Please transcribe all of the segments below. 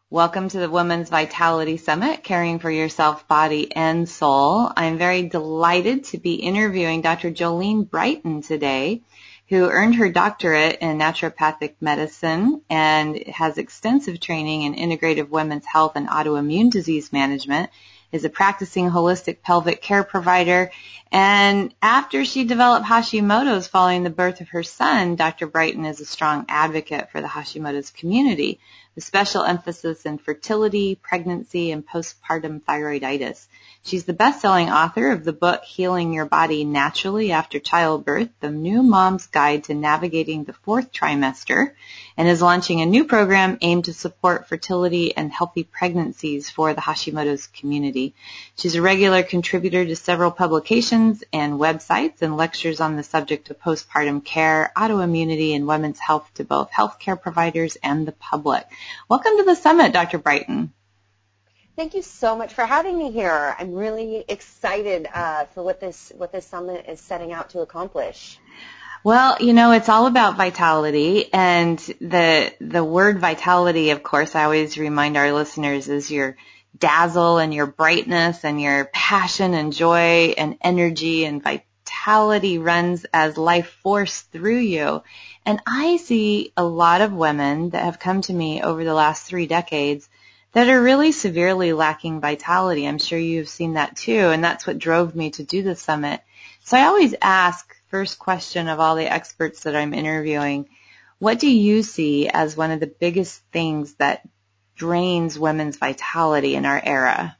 Welcome to the Women's Vitality Summit, Caring for Yourself, Body, and Soul. I'm very delighted to be interviewing Dr. Jolene Brighten today, who earned her doctorate in naturopathic medicine and has extensive training in integrative women's health and autoimmune disease management, is a practicing holistic pelvic care provider, and after she developed Hashimoto's following the birth of her son, Dr. Brighten is a strong advocate for the Hashimoto's community, with special emphasis in fertility, pregnancy, and postpartum thyroiditis. She's the best-selling author of the book Healing Your Body Naturally After Childbirth, The New Mom's Guide to Navigating the Fourth Trimester, and is launching a new program aimed to support fertility and healthy pregnancies for the Hashimoto's community. She's a regular contributor to several publications and websites and lectures on the subject of postpartum care, autoimmunity, and women's health to both healthcare providers and the public. Welcome to the summit, Dr. Brighten. Thank you so much for having me here. I'm really excited for what this summit is setting out to accomplish. Well, it's all about vitality, and the word vitality, of course, I always remind our listeners, is your dazzle and your brightness and your passion and joy and energy, and vitality runs as life force through you. And I see a lot of women that have come to me over the last 3 decades that are really severely lacking vitality. I'm sure you've seen that too, and that's what drove me to do the summit. So I always ask, first question of all the experts that I'm interviewing, what do you see as one of the biggest things that drains women's vitality in our era?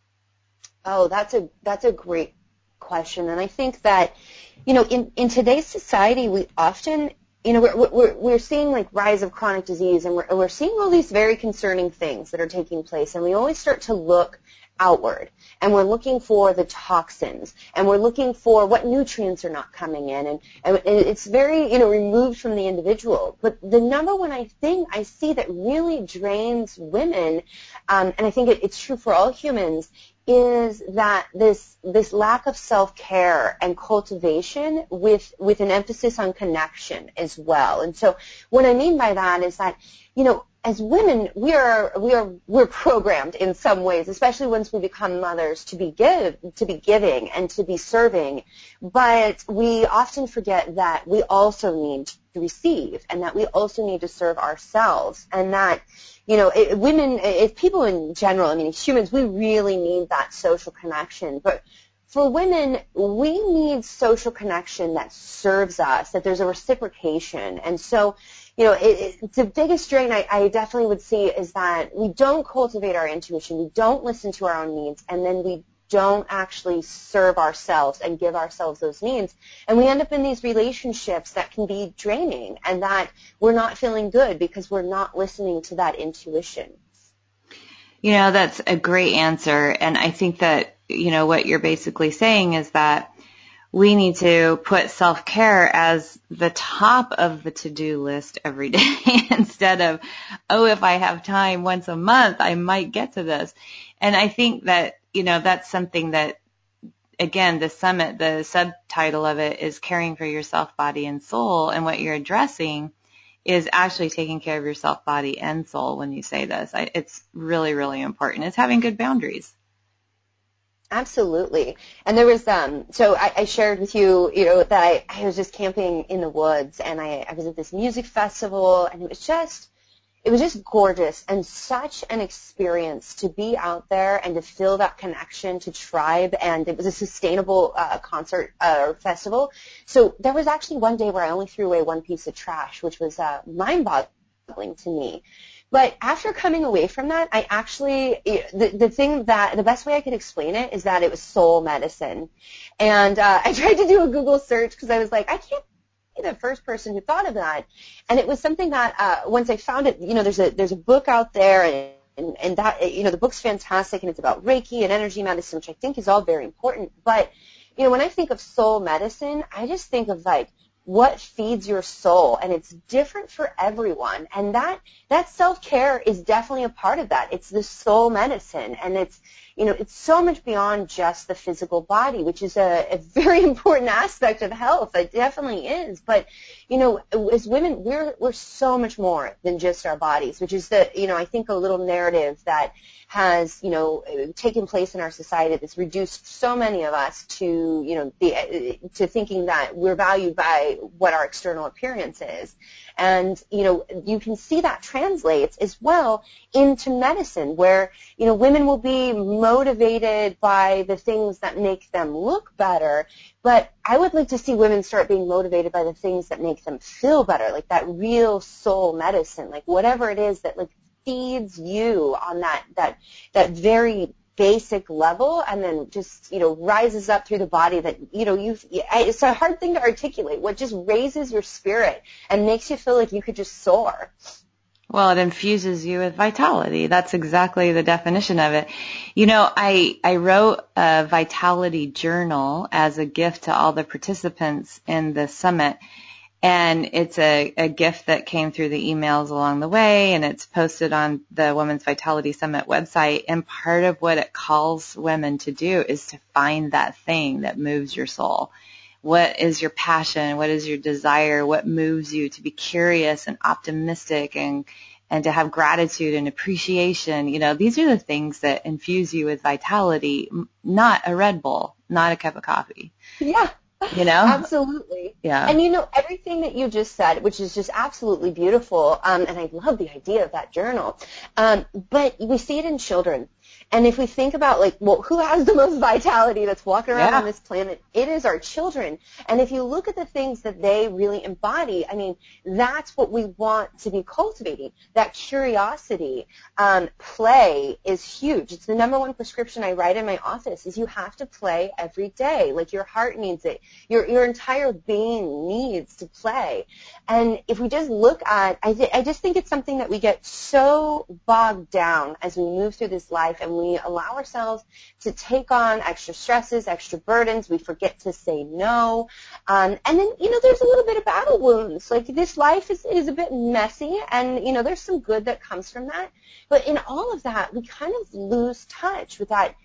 Oh, that's a great question, and I think that, in today's society, we often, we're seeing like rise of chronic disease, and we're seeing all these very concerning things that are taking place, and we always start to look outward, and we're looking for the toxins, and we're looking for what nutrients are not coming in, and it's very, removed from the individual. But the number one thing I see that really drains women, and I think it's true for all humans, is that this lack of self-care and cultivation with an emphasis on connection as well. And so what I mean by that is that, as women, we're programmed in some ways, especially once we become mothers, to be giving and to be serving. But we often forget that we also need to receive, and that we also need to serve ourselves, and that women, people in general, humans, we really need that social connection. But for women, we need social connection that serves us, that there's a reciprocation. And so, the biggest drain I definitely would see is that we don't cultivate our intuition, we don't listen to our own needs, and then we don't actually serve ourselves and give ourselves those needs. And we end up in these relationships that can be draining, and that we're not feeling good because we're not listening to that intuition. That's a great answer. And I think that, what you're basically saying is that we need to put self-care as the top of the to-do list every day instead of, if I have time once a month, I might get to this. And I think that, that's something that, again, the summit, the subtitle of it is Caring for Yourself, Body, and Soul. And what you're addressing is actually taking care of yourself, body, and soul when you say this. It's really, really important. It's having good boundaries. Absolutely. And there was, so I shared with you, that I was just camping in the woods, and I was at this music festival, and it was just gorgeous, and such an experience to be out there and to feel that connection to tribe. And it was a sustainable concert or festival. So there was actually one day where I only threw away one piece of trash, which was mind-boggling to me. But after coming away from that, I actually, the best way I could explain it is that it was soul medicine. And I tried to do a Google search because I was like, I can't be the first person who thought of that. And it was something that once I found it, there's a book out there, and that, the book's fantastic, and it's about Reiki and energy medicine, which I think is all very important. But, when I think of soul medicine, I just think of like, what feeds your soul, and it's different for everyone, and that self-care is definitely a part of that. It's the soul medicine, and it's it's so much beyond just the physical body, which is a very important aspect of health. It definitely is. But, as women, we're so much more than just our bodies, which is I think a little narrative that has, taken place in our society that's reduced so many of us to, to thinking that we're valued by what our external appearance is. And, you can see that translates as well into medicine where, women will be motivated by the things that make them look better. But I would like to see women start being motivated by the things that make them feel better, like that real soul medicine, like whatever it is that like feeds you on that very basic level, and then just rises up through the body that it's a hard thing to articulate, what just raises your spirit and makes you feel like you could just soar. Well, it infuses you with vitality. That's exactly the definition of it. I wrote a vitality journal as a gift to all the participants in the summit. And it's a gift that came through the emails along the way, and it's posted on the Women's Vitality Summit website. And part of what it calls women to do is to find that thing that moves your soul. What is your passion? What is your desire? What moves you to be curious and optimistic and to have gratitude and appreciation? These are the things that infuse you with vitality, not a Red Bull, not a cup of coffee. Yeah. Absolutely. Yeah. And everything that you just said, which is just absolutely beautiful, and I love the idea of that journal, but we see it in children. And if we think about, who has the most vitality that's walking around on this planet, it is our children. And if you look at the things that they really embody, that's what we want to be cultivating. That curiosity, play is huge. It's the number one prescription I write in my office is you have to play every day. Like your heart needs it. Your entire being needs to play. And if we just look at, I just think it's something that we get so bogged down as we move through this life, and we allow ourselves to take on extra stresses, extra burdens. We forget to say no. And then, there's a little bit of battle wounds. Like this life is a bit messy, and, there's some good that comes from that. But in all of that, we kind of lose touch with that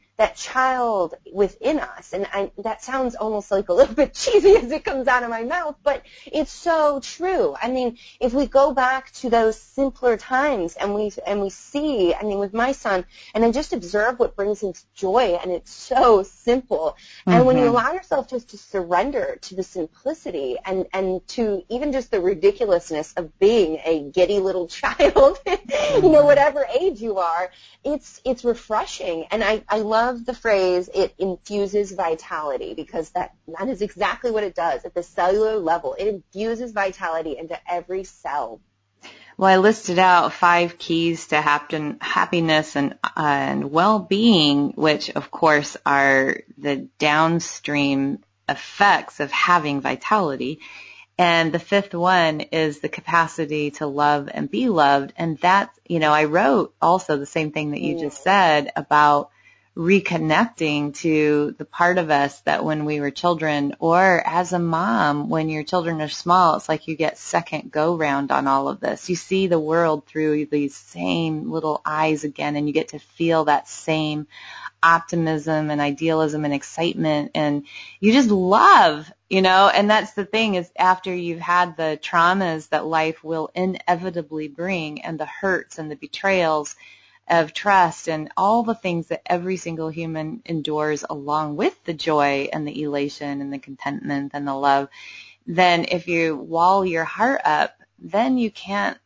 child within us. And that sounds almost like a little bit cheesy as it comes out of my mouth, but it's so true. If we go back to those simpler times and we see, with my son, and I just observe what brings him joy, and it's so simple. And when you allow yourself just to surrender to the simplicity and to even just the ridiculousness of being a giddy little child, whatever age you are, it's refreshing. And I love the phrase, it infuses vitality, because that is exactly what it does at the cellular level. It infuses vitality into every cell. Well, I listed out 5 keys to happiness and well-being, which of course are the downstream effects of having vitality. And the 5th one is the capacity to love and be loved. And that's, I wrote also the same thing that you just said about reconnecting to the part of us that when we were children, or as a mom, when your children are small, it's like you get second go round on all of this. You see the world through these same little eyes again, and you get to feel that same optimism and idealism and excitement, and you just love, and that's the thing, is after you've had the traumas that life will inevitably bring, and the hurts and the betrayals of trust and all the things that every single human endures, along with the joy and the elation and the contentment and the love, then if you wall your heart up, then you can't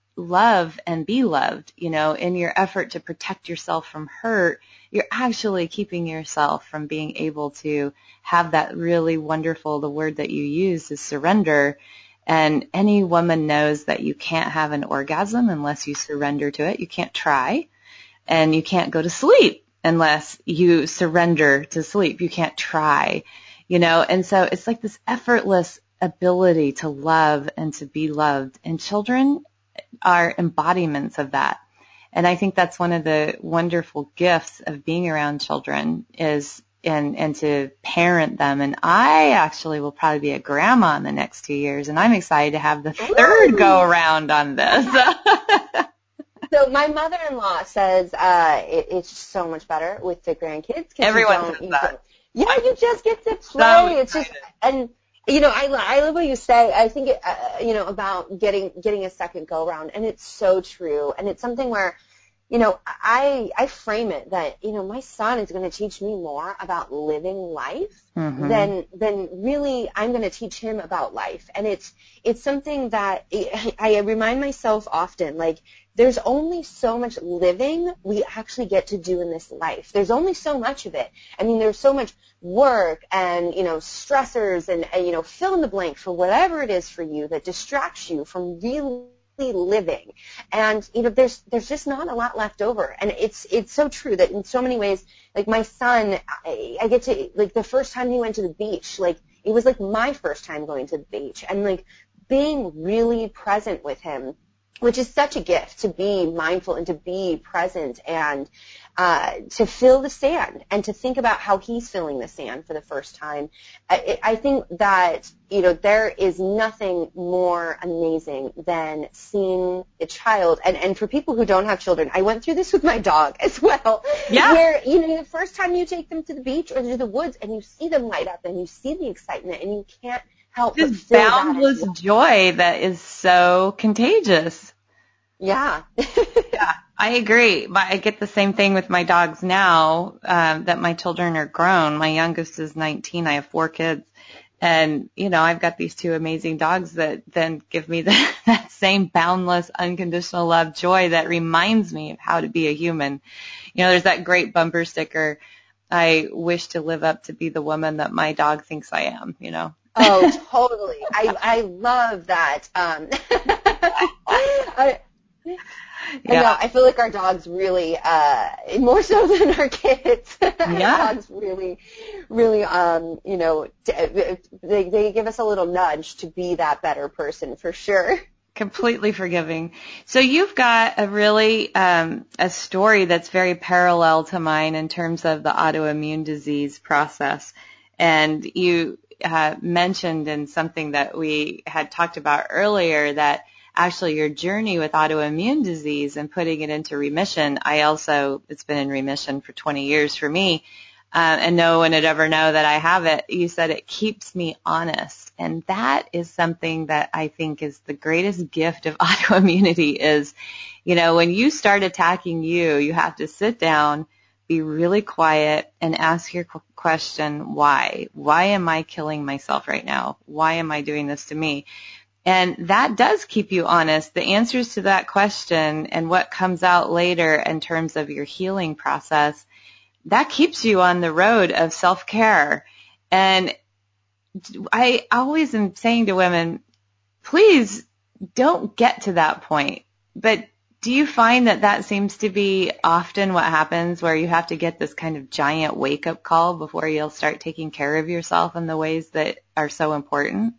love and be loved. In your effort to protect yourself from hurt, you're actually keeping yourself from being able to have that really wonderful, the word that you use is surrender. And any woman knows that you can't have an orgasm unless you surrender to it. You can't try. And you can't go to sleep unless you surrender to sleep. You can't try, and so it's like this effortless ability to love and to be loved. And children are embodiments of that. And I think that's one of the wonderful gifts of being around children is and to parent them. And I actually will probably be a grandma in the next 2 years, and I'm excited to have the 3rd go around on this. So my mother-in-law says it's so much better with the grandkids. Everyone says that. Yeah, you just get to play. So it's just, and I love what you say. I think about getting a second go round, and it's so true. And it's something where, I frame it that, my son is going to teach me more about living life than really I'm going to teach him about life. And it's something that I remind myself often, like, there's only so much living we actually get to do in this life. There's only so much of it. I mean, there's so much work and, stressors and, fill in the blank for whatever it is for you that distracts you from really living. And, there's just not a lot left over. And it's so true that in so many ways, like my son, I get to, like, the first time he went to the beach, like, it was like my first time going to the beach, and like being really present with him, which is such a gift, to be mindful and to be present and to feel the sand and to think about how he's feeling the sand for the first time. I think that, there is nothing more amazing than seeing a child. And for people who don't have children, I went through this with my dog as well. Yeah. Where, the first time you take them to the beach or to the woods and you see them light up and you see the excitement and you can't help but feel boundless that joy that is so contagious. Yeah. Yeah, I agree. I get the same thing with my dogs now that my children are grown. My youngest is 19. I have 4 kids. And, I've got these 2 amazing dogs that then give me that same boundless, unconditional love, joy that reminds me of how to be a human. There's that great bumper sticker, I wish to live up to be the woman that my dog thinks I am, Oh, totally. I love that. I know. I feel like our dogs really, more so than our kids. Yeah. Our dogs really, they give us a little nudge to be that better person for sure. Completely forgiving. So you've got a really a story that's very parallel to mine in terms of the autoimmune disease process, and you mentioned in something that we had talked about earlier that actually your journey with autoimmune disease and putting it into remission, it's been in remission for 20 years for me, and no one would ever know that I have it. You said it keeps me honest. And that is something that I think is the greatest gift of autoimmunity is, when you start attacking you have to sit down, be really quiet, and ask your question, why? Why am I killing myself right now? Why am I doing this to me? And that does keep you honest. The answers to that question and what comes out later in terms of your healing process, that keeps you on the road of self-care. And I always am saying to women, please don't get to that point. But do you find that seems to be often what happens, where you have to get this kind of giant wake-up call before you'll start taking care of yourself in the ways that are so important?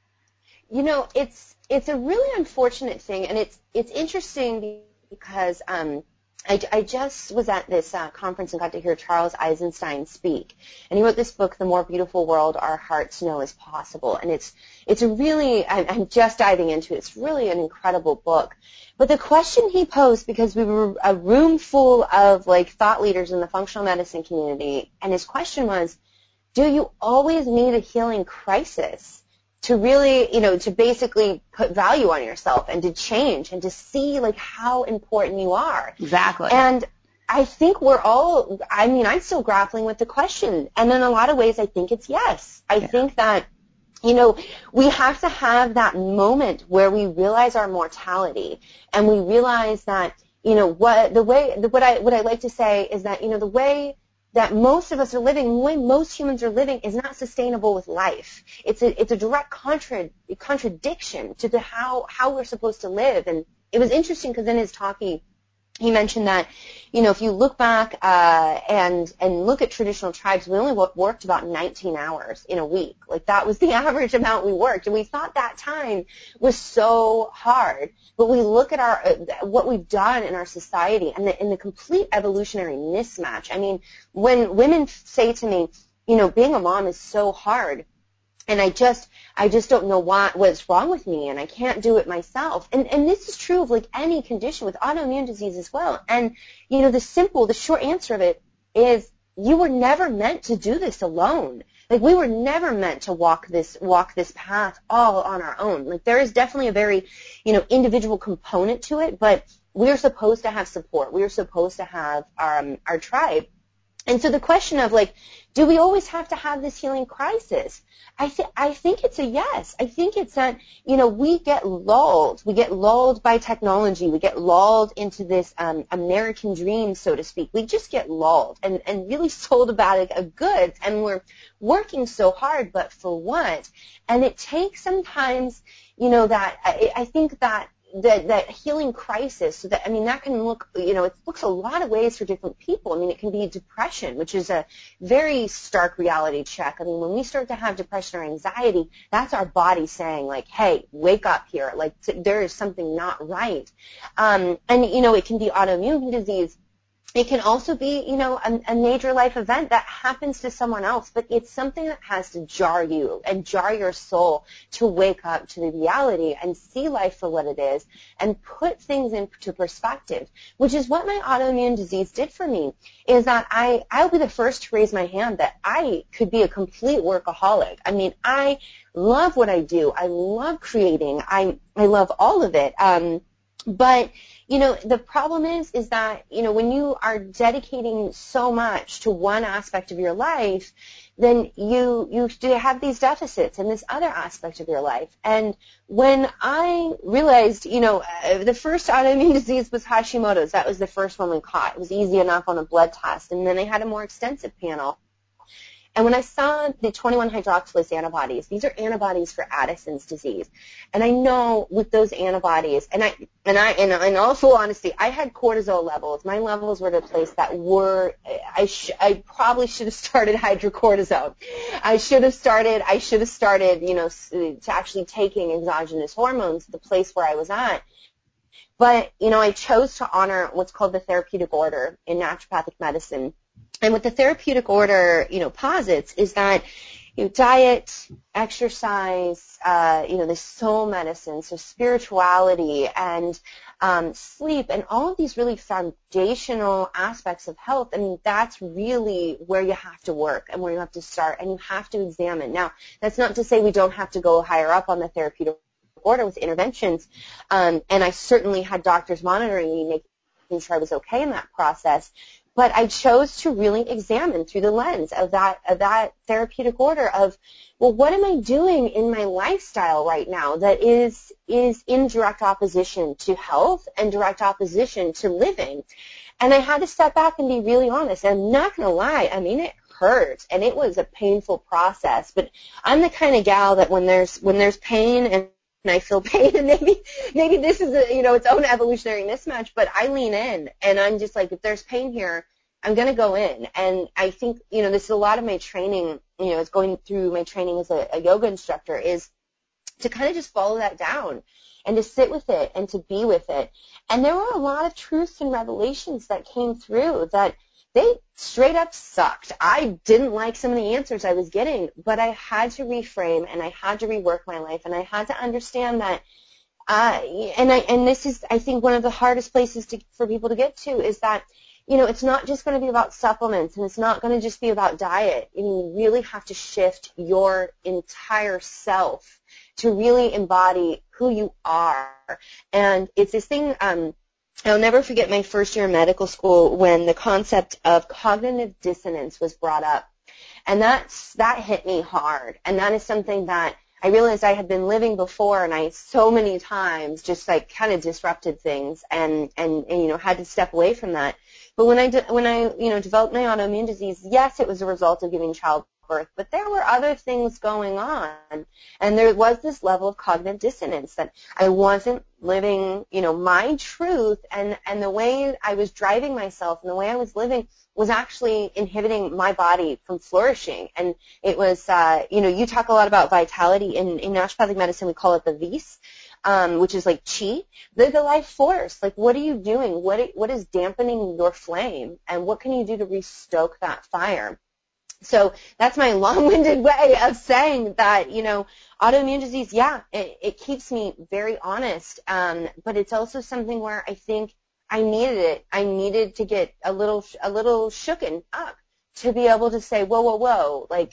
It's a really unfortunate thing, and it's interesting because I just was at this conference and got to hear Charles Eisenstein speak, and he wrote this book, The More Beautiful World Our Hearts Know Is Possible, and it's a really, I'm just diving into it. It's really an incredible book. But the question he posed, because we were a room full of like thought leaders in the functional medicine community, and his question was, do you always need a healing crisis to really, to basically put value on yourself and to change and to see like how important you are? Exactly. And I think I'm still grappling with the question. And in a lot of ways, I think it's yes. I think that, we have to have that moment where we realize our mortality and we realize that, what I like to say is that, the way that most of us are living, the way most humans are living is not sustainable with life. It's a direct contradiction to how we're supposed to live. And it was interesting because in his talk he mentioned that, if you look back and look at traditional tribes, we only worked about 19 hours in a week. Like that was the average amount we worked, and we thought that time was so hard. But we look at what we've done in our society and the complete evolutionary mismatch. I mean, when women say to me, being a mom is so hard, and I just don't know what's wrong with me, and I can't do it myself. And this is true of like any condition with autoimmune disease as well. And the short answer of it is you were never meant to do this alone. Like, we were never meant to walk this path all on our own. Like, there is definitely a very, individual component to it, but we are supposed to have support. We are supposed to have our tribe. And so the question of, like, do we always have to have this healing crisis? I think it's a yes. I think it's that, we get lulled. We get lulled by technology. We get lulled into this American dream, so to speak. We just get lulled and really sold a bag of goods. And we're working so hard, but for what? And it takes sometimes, that I think that healing crisis, so that can look, it looks a lot of ways for different people. It can be depression, which is a very stark reality check. When we start to have depression or anxiety, that's our body saying, like, hey, wake up here, like, there is something not right. And it can be autoimmune disease. It can also be, a major life event that happens to someone else, but it's something that has to jar you and jar your soul to wake up to the reality and see life for what it is and put things into perspective, which is what my autoimmune disease did for me, is that I'll be the first to raise my hand that I could be a complete workaholic. I love what I do. I love creating. I love all of it. But the problem is that, when you are dedicating so much to one aspect of your life, then you have these deficits in this other aspect of your life. And when I realized, the first autoimmune disease was Hashimoto's. That was the first one we caught. It was easy enough on a blood test. And then they had a more extensive panel. And when I saw the 21-hydroxylase antibodies, these are antibodies for Addison's disease. And I know with those antibodies, and in all full honesty, I had cortisol levels. My levels were at a place that were, I probably should have started hydrocortisone. I should have started, to actually taking exogenous hormones, the place where I was at. But, I chose to honor what's called the therapeutic order in naturopathic medicine. And what the therapeutic order, posits is that, diet, exercise, the soul medicine, so spirituality and sleep and all of these really foundational aspects of health, that's really where you have to work and where you have to start and you have to examine. Now, that's not to say we don't have to go higher up on the therapeutic order with interventions, and I certainly had doctors monitoring me, making sure I was okay in that process. But I chose to really examine through the lens of that therapeutic order of, well, what am I doing in my lifestyle right now that is in direct opposition to health and direct opposition to living? And I had to step back and be really honest. And I'm not going to lie. It hurt, and it was a painful process. But I'm the kind of gal that when there's pain and I feel pain, and maybe this is its own evolutionary mismatch, but I lean in and I'm just like, if there's pain here, I'm going to go in. And I think, this is a lot of my training, is going through my training as a yoga instructor, is to kind of just follow that down and to sit with it and to be with it. And there were a lot of truths and revelations that came through that they straight up sucked. I didn't like some of the answers I was getting, but I had to reframe and I had to rework my life, and I had to understand that, and this is, I think, one of the hardest places for people to get to is that, it's not just going to be about supplements and it's not going to just be about diet. You really have to shift your entire self to really embody who you are. And it's this thing, I'll never forget my first year in medical school when the concept of cognitive dissonance was brought up. And that hit me hard. And that is something that I realized I had been living before, and I so many times just like kind of disrupted things and had to step away from that. But when I developed my autoimmune disease, yes, it was a result of giving childbirth, but there were other things going on, and there was this level of cognitive dissonance that I wasn't living, my truth, and the way I was driving myself and the way I was living was actually inhibiting my body from flourishing. And it was, you talk a lot about vitality. In naturopathic medicine, we call it the vis, which is like chi, the life force. Like, what are you doing? What is dampening your flame? And what can you do to restoke that fire? So that's my long-winded way of saying that, autoimmune disease, yeah, it keeps me very honest. But it's also something where I think I needed it. I needed to get a little shooken up to be able to say, whoa, like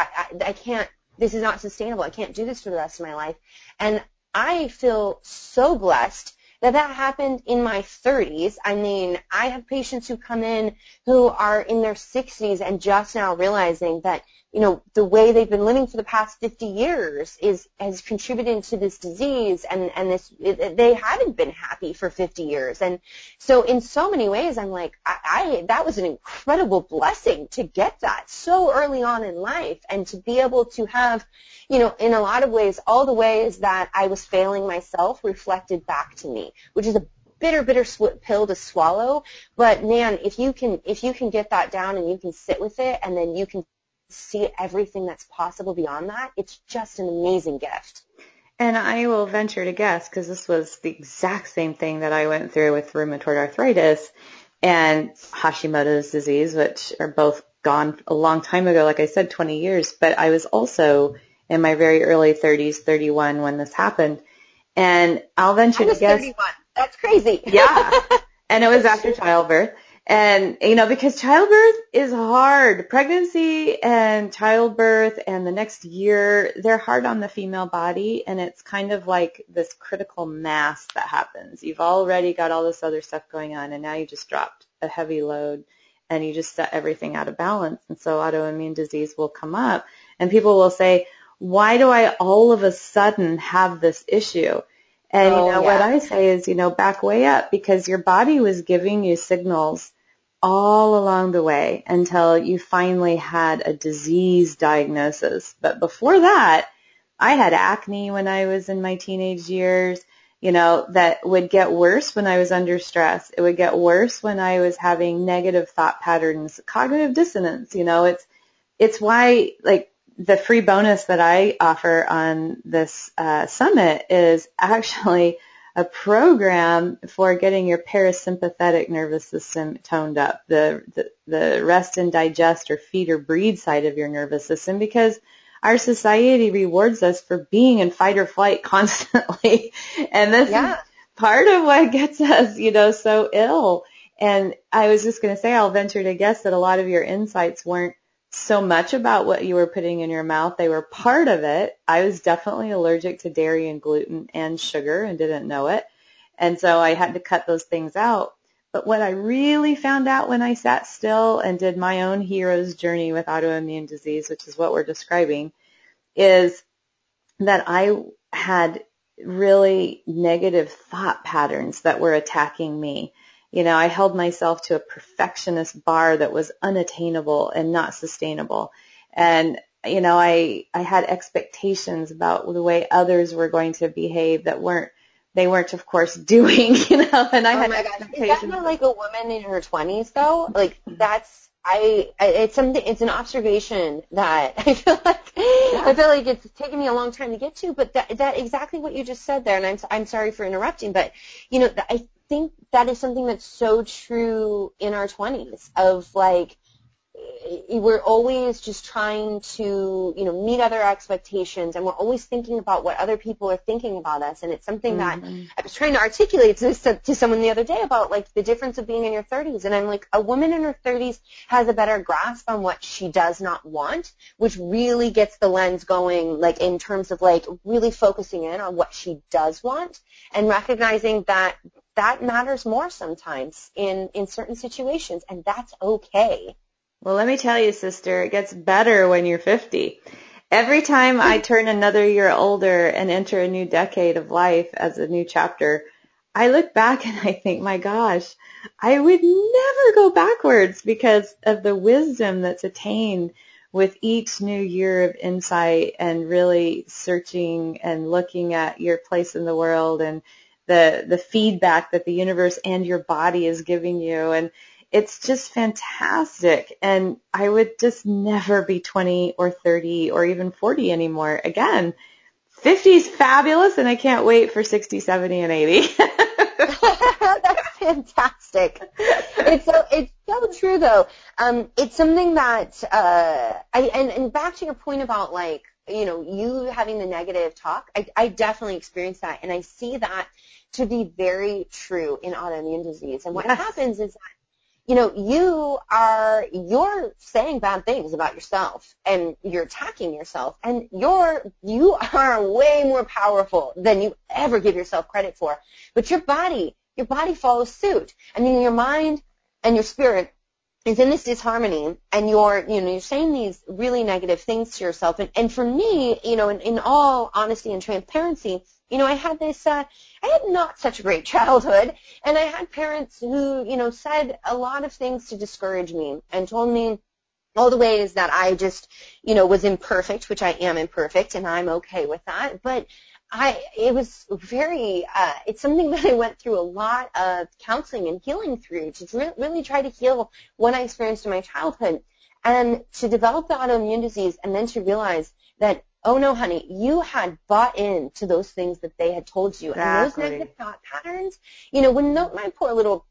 I can't, this is not sustainable. I can't do this for the rest of my life. And I feel so blessed that happened in my 30s. I mean, I have patients who come in who are in their 60s and just now realizing that, the way they've been living for the past 50 years has contributed to this disease, and they haven't been happy for 50 years. And so in so many ways, I'm like, that was an incredible blessing to get that so early on in life, and to be able to have, in a lot of ways, all the ways that I was failing myself reflected back to me, which is a bitter pill to swallow. But man, if you can get that down and you can sit with it, and then you can see everything that's possible beyond that, it's just an amazing gift. And I will venture to guess, because this was the exact same thing that I went through with rheumatoid arthritis and Hashimoto's disease, which are both gone a long time ago, like I said, 20 years. But I was also in my very early 30s, 31, when this happened. And I'll venture to guess. 31. That's crazy. Yeah. And it was after childbirth. And, because childbirth is hard. Pregnancy and childbirth and the next year, they're hard on the female body. And it's kind of like this critical mass that happens. You've already got all this other stuff going on, and now you just dropped a heavy load and you just set everything out of balance. And so autoimmune disease will come up, and people will say, why do I all of a sudden have this issue? And, what I say is, back way up, because your body was giving you signals all along the way until you finally had a disease diagnosis. But before that, I had acne when I was in my teenage years, that would get worse when I was under stress. It would get worse when I was having negative thought patterns, cognitive dissonance. It's why, like, the free bonus that I offer on this summit is actually a program for getting your parasympathetic nervous system toned up, the rest and digest or feed or breathe side of your nervous system, because our society rewards us for being in fight or flight constantly. And this is part of what gets us, so ill. And I was just going to say, I'll venture to guess that a lot of your insights weren't so much about what you were putting in your mouth. They were part of it. I was definitely allergic to dairy and gluten and sugar and didn't know it. And so I had to cut those things out. But what I really found out when I sat still and did my own hero's journey with autoimmune disease, which is what we're describing, is that I had really negative thought patterns that were attacking me. I held myself to a perfectionist bar that was unattainable and not sustainable. And, I had expectations about the way others were going to behave that they weren't, of course, doing, and I had expectations. Is that not like a woman in her 20s, though? Like, it's an observation that I feel like it's taken me a long time to get to, but that exactly what you just said there, and I'm sorry for interrupting, but, I think that is something that's so true in our 20s, of like, we're always just trying to, meet other expectations, and we're always thinking about what other people are thinking about us. And it's something that I was trying to articulate to someone the other day about, like, the difference of being in your 30s. And I'm like, a woman in her 30s has a better grasp on what she does not want, which really gets the lens going, like, in terms of, like, really focusing in on what she does want and recognizing that matters more sometimes in certain situations, and that's okay. Well, let me tell you, sister, it gets better when you're 50. Every time I turn another year older and enter a new decade of life as a new chapter, I look back and I think, my gosh, I would never go backwards because of the wisdom that's attained with each new year of insight and really searching and looking at your place in the world and the feedback that the universe and your body is giving you. And it's just fantastic. And I would just never be 20 or 30 or even 40 anymore. Again, 50 is fabulous, and I can't wait for 60, 70, and 80. That's fantastic. It's so true, though. It's something that and back to your point about, like, you know, you having the negative talk. I definitely experienced that, and I see that to be very true in autoimmune disease. And what happens is that, you know, you're saying bad things about yourself, and you're attacking yourself, and you are way more powerful than you ever give yourself credit for. But your body follows suit. I mean, your mind and your spirit is in this disharmony, and you're saying these really negative things to yourself. And for me, you know, in all honesty and transparency, you know, I had not such a great childhood, and I had parents who, you know, said a lot of things to discourage me and told me all the ways that I just, you know, was imperfect, which I am imperfect, and I'm okay with that. But it's something that I went through a lot of counseling and healing through to really try to heal what I experienced in my childhood, and to develop the autoimmune disease, and then to realize that, oh no, honey, you had bought into those things that they had told you. Exactly. And those negative thought patterns, you know, when my poor little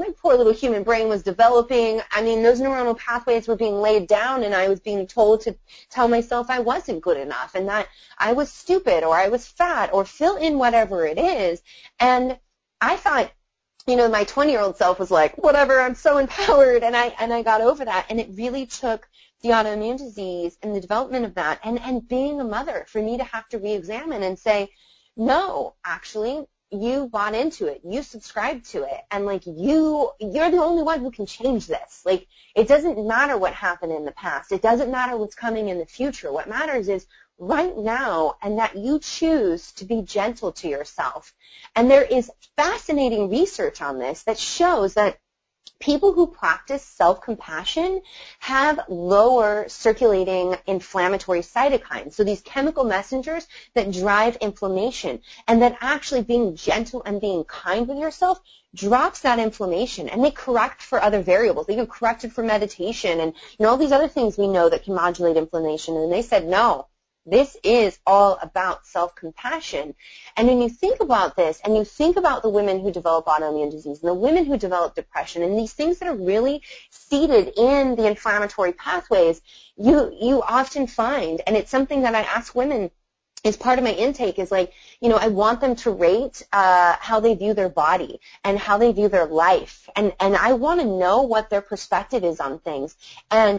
human brain was developing, I mean, those neuronal pathways were being laid down, and I was being told to tell myself I wasn't good enough, and that I was stupid, or I was fat, or fill in whatever it is. And I thought, you know, my 20-year-old self was like, whatever, I'm so empowered, and I got over that. And it really took the autoimmune disease and the development of that, and being a mother, for me to have to re-examine and say, no, actually, you bought into it, you subscribed to it, and like you're the only one who can change this. Like, it doesn't matter what happened in the past, it doesn't matter what's coming in the future. What matters is right now, and that you choose to be gentle to yourself. And there is fascinating research on this that shows that people who practice self-compassion have lower circulating inflammatory cytokines, so these chemical messengers that drive inflammation, and that actually being gentle and being kind with yourself drops that inflammation, and they correct for other variables. They can correct it for meditation and, you know, all these other things we know that can modulate inflammation. And they said, no, this is all about self-compassion. And when you think about this, and you think about the women who develop autoimmune disease and the women who develop depression, and these things that are really seated in the inflammatory pathways, you often find, and it's something that I ask women as part of my intake, is like, you know, I want them to rate how they view their body and how they view their life, and I want to know what their perspective is on things. And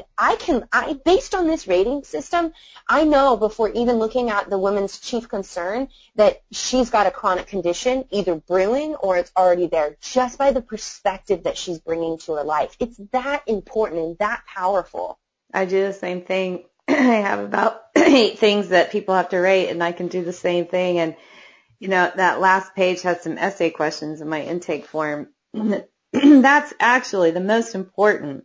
I based on this rating system, I know before even looking at the woman's chief concern that she's got a chronic condition either brewing or it's already there, just by the perspective that she's bringing to her life. It's that important and that powerful. I do the same thing. I have about 8 things that people have to rate, and I can do the same thing. And, you know, that last page has some essay questions in my intake form. That's actually the most important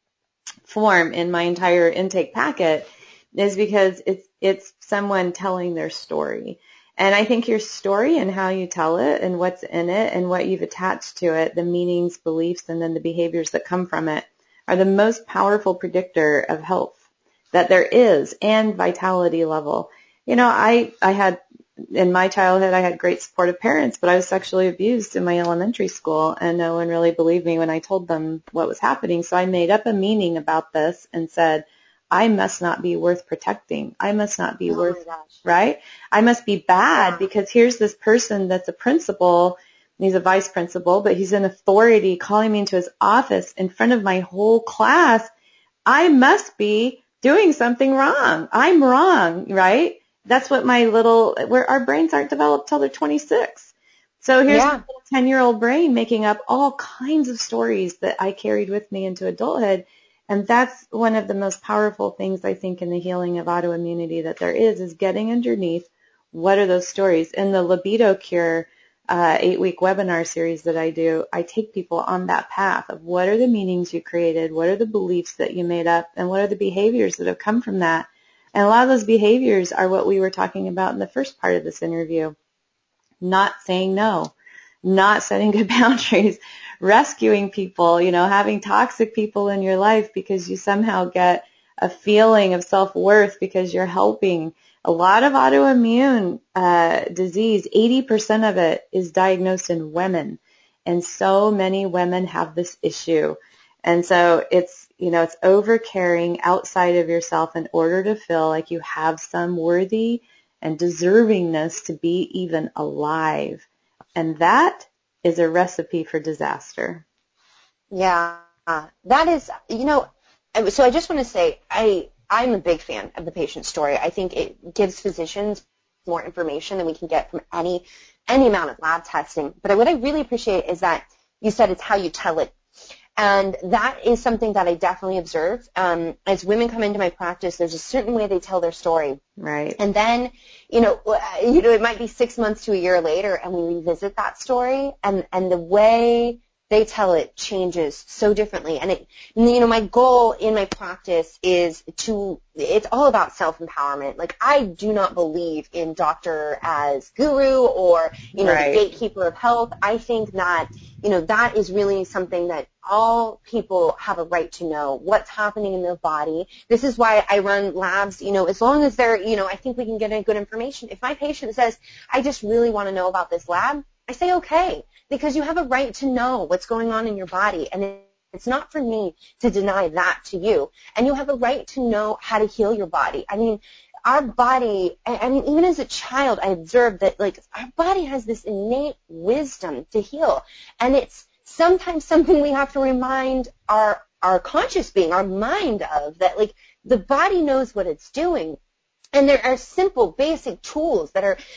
form in my entire intake packet, is because it's someone telling their story. And I think your story and how you tell it and what's in it and what you've attached to it, the meanings, beliefs, and then the behaviors that come from it, are the most powerful predictor of health that there is, and vitality level. You know, I had, in my childhood, I had great supportive parents, but I was sexually abused in my elementary school, and no one really believed me when I told them what was happening. So I made up a meaning about this and said, I must not be worth protecting. I must not be right? I must be bad because here's this person that's a principal. He's a vice principal, but he's an authority calling me into his office in front of my whole class. I must be doing something wrong. I'm wrong, right? That's what where our brains aren't developed till they're 26. So here's my little 10-year-old brain making up all kinds of stories that I carried with me into adulthood. And that's one of the most powerful things, I think, in the healing of autoimmunity that there is getting underneath what are those stories. In the Libido Cure 8-week webinar series that I do, I take people on that path of what are the meanings you created, what are the beliefs that you made up, and what are the behaviors that have come from that. And a lot of those behaviors are what we were talking about in the first part of this interview. Not saying no, not setting good boundaries, rescuing people, you know, having toxic people in your life because you somehow get a feeling of self-worth because you're helping. A lot of autoimmune disease, 80% of it is diagnosed in women. And so many women have this issue. And so it's, it's over-caring outside of yourself in order to feel like you have some worthy and deservingness to be even alive. And that is a recipe for disaster. Yeah, that is, so I just want to say I'm a big fan of the patient story. I think it gives physicians more information than we can get from any amount of lab testing. But what I really appreciate is that you said it's how you tell it. And that is something that I definitely observe. As women come into my practice, there's a certain way they tell their story. Right. And then, it might be 6 months to a year later, and we revisit that story, and the way they tell it changes so differently. And my goal in my practice is it's all about self-empowerment. Like, I do not believe in doctor as guru or, Right. the gatekeeper of health. I think that, that is really something that all people have a right to know what's happening in their body. This is why I run labs, as long as they're, I think we can get good information. If my patient says, I just really want to know about this lab, I say, okay, because you have a right to know what's going on in your body, and it's not for me to deny that to you. And you have a right to know how to heal your body. I mean, our body, even as a child, I observed that, like, our body has this innate wisdom to heal, and it's sometimes something we have to remind our conscious being, our mind of, that, like, the body knows what it's doing. And there are simple, basic tools that are,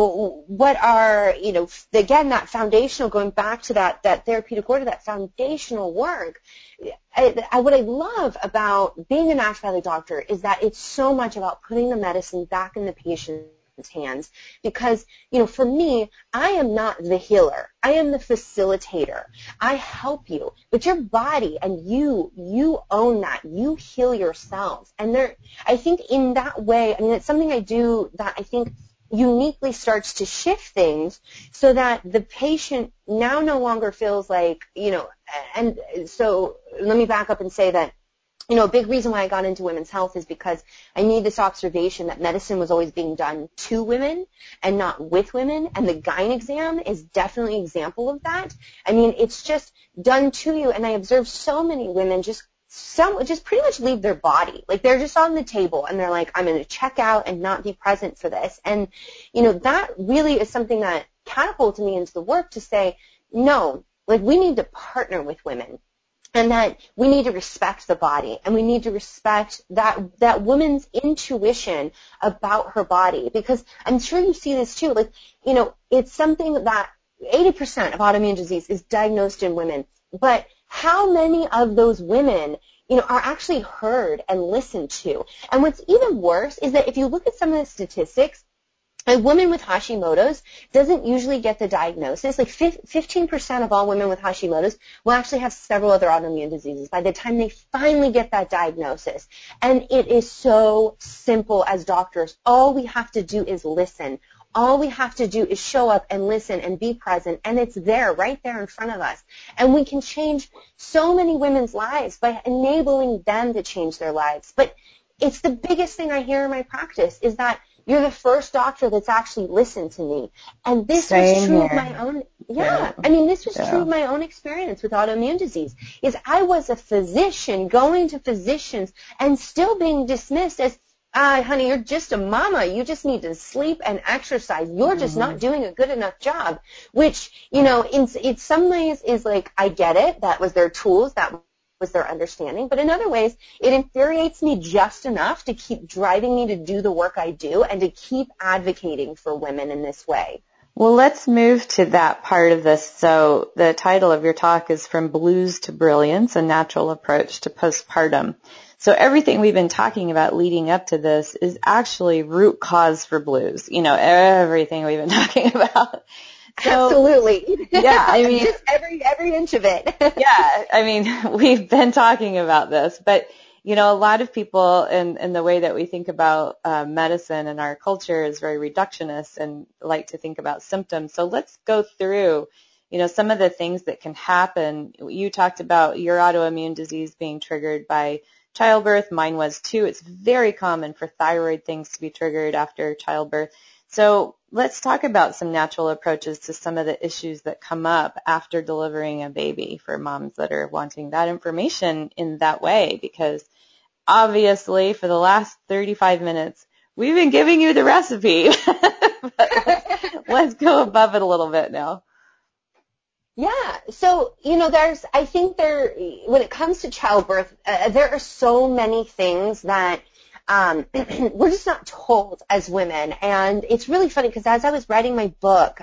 what are, again, that foundational, going back to that therapeutic order, that foundational work. What I love about being a naturopathic doctor is that it's so much about putting the medicine back in the patient's hands, because, for me, I am not the healer. I am the facilitator. I help you, but your body and you own that. You heal yourselves. And I think in that way, it's something I do that I think uniquely starts to shift things, so that the patient now no longer feels like, and so let me back up and say that, a big reason why I got into women's health is because I made this observation that medicine was always being done to women and not with women, and the gyne exam is definitely an example of that. It's just done to you, and I observed so many women just pretty much leave their body. Like, they're just on the table, and they're like, I'm going to check out and not be present for this. And, that really is something that catapulted me into the work to say, no, like, we need to partner with women. And that we need to respect the body, and we need to respect that woman's intuition about her body, because I'm sure you see this too. Like, it's something that 80% of autoimmune disease is diagnosed in women, but how many of those women, are actually heard and listened to? And what's even worse is that if you look at some of the statistics, a woman with Hashimoto's doesn't usually get the diagnosis. Like 15% of all women with Hashimoto's will actually have several other autoimmune diseases by the time they finally get that diagnosis. And it is so simple as doctors. All we have to do is listen. All we have to do is show up and listen and be present, and it's there, right there in front of us. And we can change so many women's lives by enabling them to change their lives. But it's the biggest thing I hear in my practice is that you're the first doctor that's actually listened to me. And this was true of my own, this was true of my own experience with autoimmune disease, is I was a physician going to physicians and still being dismissed as, honey, you're just a mama. You just need to sleep and exercise. You're just not doing a good enough job, which, in some ways is like, I get it. That was their tools. That was their understanding. But in other ways, it infuriates me just enough to keep driving me to do the work I do and to keep advocating for women in this way. Well, let's move to that part of this. So the title of your talk is From Blues to Brilliance, a Natural Approach to Postpartum. So everything we've been talking about leading up to this is actually root cause for blues. Everything we've been talking about. So, absolutely. Yeah, just every inch of it. Yeah, we've been talking about this, but a lot of people in the way that we think about medicine in our culture is very reductionist and like to think about symptoms. So let's go through, some of the things that can happen. You talked about your autoimmune disease being triggered by childbirth. Mine was too. It's very common for thyroid things to be triggered after childbirth. So let's talk about some natural approaches to some of the issues that come up after delivering a baby for moms that are wanting that information in that way, because obviously for the last 35 minutes, we've been giving you the recipe. Let's go above it a little bit now. Yeah. So, I think when it comes to childbirth, there are so many things that we're just not told as women. And it's really funny because as I was writing my book,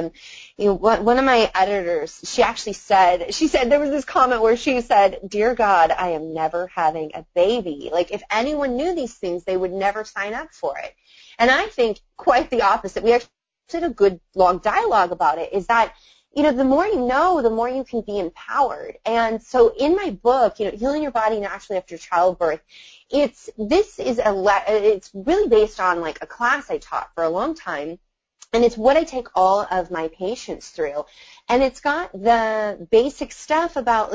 one of my editors, she said there was this comment where she said, "Dear God, I am never having a baby. Like, if anyone knew these things, they would never sign up for it." And I think quite the opposite. We actually had a good long dialogue about it, is that the more you know, the more you can be empowered. And so in my book, Healing Your Body Naturally After Childbirth, it's really based on like a class I taught for a long time. And it's what I take all of my patients through. And it's got the basic stuff about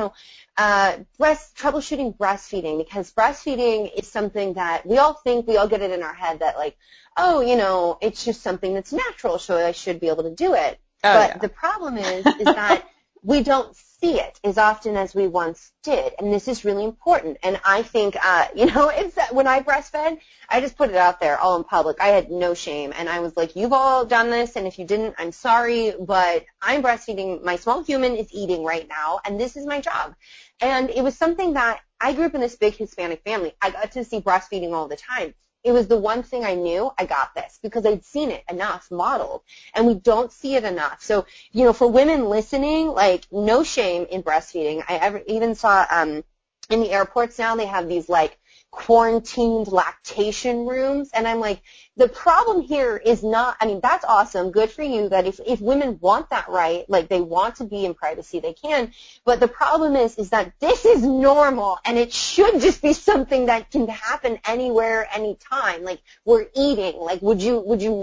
troubleshooting breastfeeding, because breastfeeding is something that we all get it in our head that like, oh, it's just something that's natural, so I should be able to do it. But the problem is that we don't see it as often as we once did, and this is really important. And I think, it's that when I breastfed, I just put it out there all in public. I had no shame, and I was like, you've all done this, and if you didn't, I'm sorry, but I'm breastfeeding. My small human is eating right now, and this is my job. And it was something that I grew up in this big Hispanic family. I got to see breastfeeding all the time. It was the one thing I knew, I got this, because I'd seen it enough modeled, and we don't see it enough. So, for women listening, like, no shame in breastfeeding. I even saw in the airports now, they have these, like, quarantined lactation rooms, and I'm like, the problem here is not, that's awesome, good for you, that if women want that right, like they want to be in privacy, they can, but the problem is that this is normal, and it should just be something that can happen anywhere, anytime. Like, we're eating, like, would you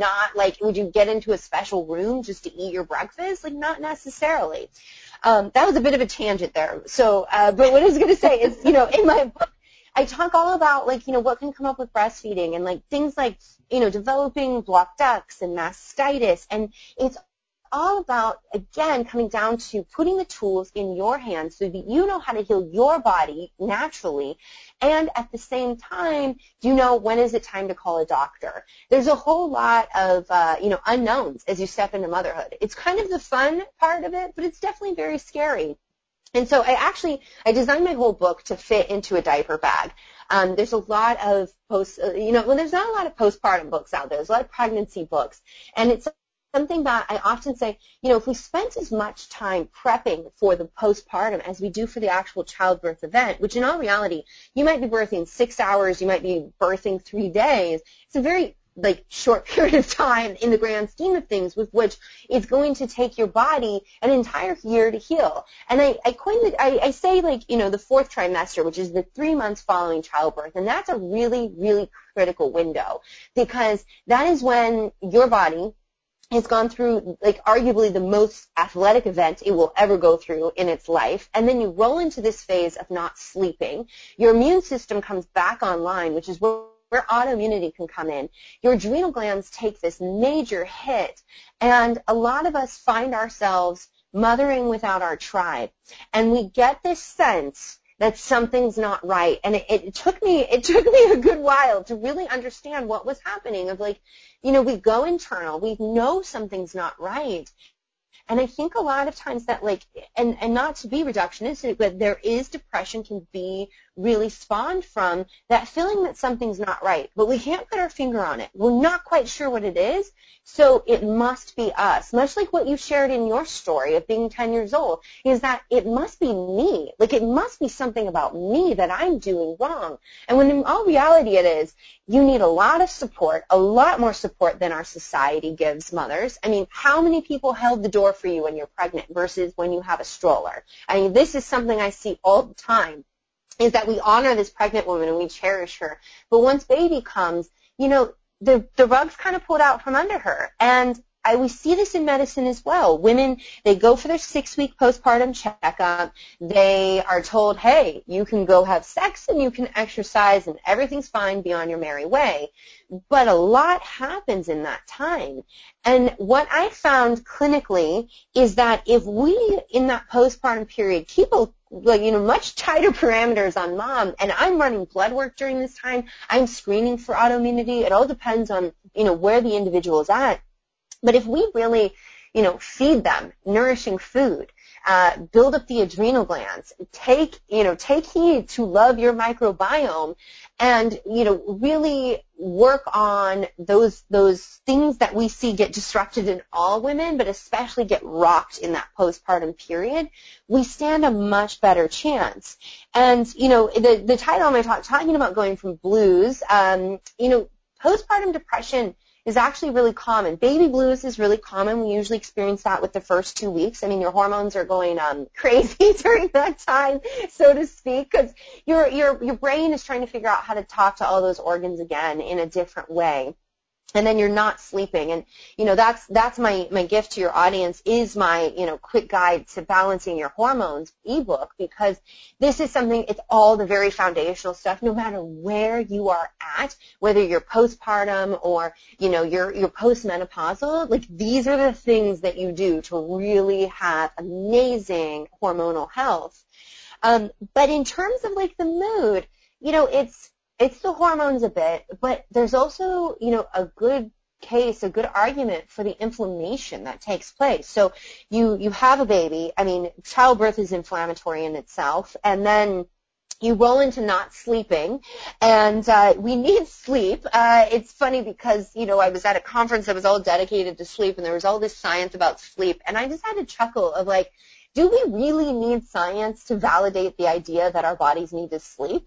get into a special room just to eat your breakfast? Like, not necessarily. That was a bit of a tangent there. So, but what I was going to say is, in my book, I talk all about, what can come up with breastfeeding and, things like, developing blocked ducts and mastitis. And it's all about, again, coming down to putting the tools in your hands so that you know how to heal your body naturally. And at the same time, when is it time to call a doctor? There's a whole lot of, unknowns as you step into motherhood. It's kind of the fun part of it, but it's definitely very scary. And so I designed my whole book to fit into a diaper bag. There's a lot of there's not a lot of postpartum books out there. There's a lot of pregnancy books. And it's something that I often say, if we spent as much time prepping for the postpartum as we do for the actual childbirth event, which in all reality, you might be birthing 6 hours, you might be birthing 3 days. It's a very short period of time in the grand scheme of things, with which it's going to take your body an entire year to heal. And I say the fourth trimester, which is the 3 months following childbirth, and that's a really, really critical window, because that is when your body has gone through arguably the most athletic event it will ever go through in its life, and then you roll into this phase of not sleeping. Your immune system comes back online, which is where autoimmunity can come in. Your adrenal glands take this major hit, and a lot of us find ourselves mothering without our tribe, and we get this sense that something's not right. And it took me a good while to really understand what was happening. Of we go internal, we know something's not right. And I think a lot of times that and not to be reductionistic, but there is depression can be really spawned from that feeling that something's not right, but we can't put our finger on it. We're not quite sure what it is, so it must be us. Much like what you shared in your story of being 10 years old, is that it must be me. It must be something about me that I'm doing wrong. And when in all reality it is, you need a lot of support, a lot more support than our society gives mothers. How many people held the door for you when you're pregnant versus when you have a stroller? This is something I see all the time, is that we honor this pregnant woman and we cherish her. But once baby comes, the rug's kind of pulled out from under her. And we see this in medicine as well. Women, they go for their 6-week postpartum checkup. They are told, hey, you can go have sex and you can exercise and everything's fine, be on your merry way. But a lot happens in that time. And what I found clinically is that if we, in that postpartum period, keep much tighter parameters on mom, and I'm running blood work during this time, I'm screening for autoimmunity. It all depends on, where the individual is at. But if we really, feed them nourishing food, build up the adrenal glands, take heed to love your microbiome, and, really work on those things that we see get disrupted in all women, but especially get rocked in that postpartum period, we stand a much better chance. And, the title of my talk, talking about going from blues, postpartum depression is actually really common. Baby blues is really common. We usually experience that with the first 2 weeks. I mean, your hormones are going crazy during that time, so to speak, because your brain is trying to figure out how to talk to all those organs again in a different way. And then you're not sleeping. And, that's my gift to your audience is my, quick guide to balancing your hormones ebook, because this is something, it's all the very foundational stuff, no matter where you are at, whether you're postpartum or, you're postmenopausal, like these are the things that you do to really have amazing hormonal health. But in terms of like the mood, it's the hormones a bit, but there's also, a good argument for the inflammation that takes place. So you have a baby. I mean, childbirth is inflammatory in itself, and then you roll into not sleeping, and we need sleep. It's funny because, I was at a conference that was all dedicated to sleep, and there was all this science about sleep, and I just had a chuckle of like, do we really need science to validate the idea that our bodies need to sleep?